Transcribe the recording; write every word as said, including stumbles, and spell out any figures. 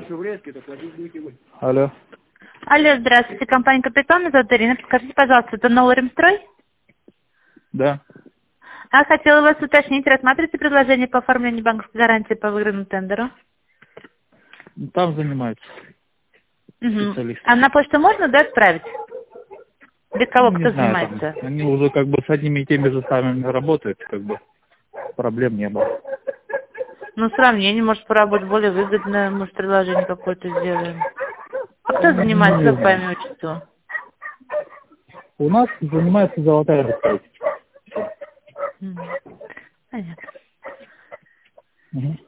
Алло. Алло, здравствуйте, компания «Капитан», меня зовут Ирина. Подскажите, пожалуйста, это новый Ремстрой? Да. А хотела вас уточнить, рассматриваете предложение по оформлению банковской гарантии по выигранному тендеру? Там занимаются Угу. специалисты. А на почту можно, да, отправить? Без кого Ну, кто не знаю, там, занимается? они уже как бы с одними и теми же самыми работают, как бы проблем не было. Ну, сравнение, может, поработать более выгодно, может, предложение какое-то сделаем. А кто занимается, Не как по знаю. имени отчеству? У нас занимается золотая рыбка. Мгм. Понятно. Угу.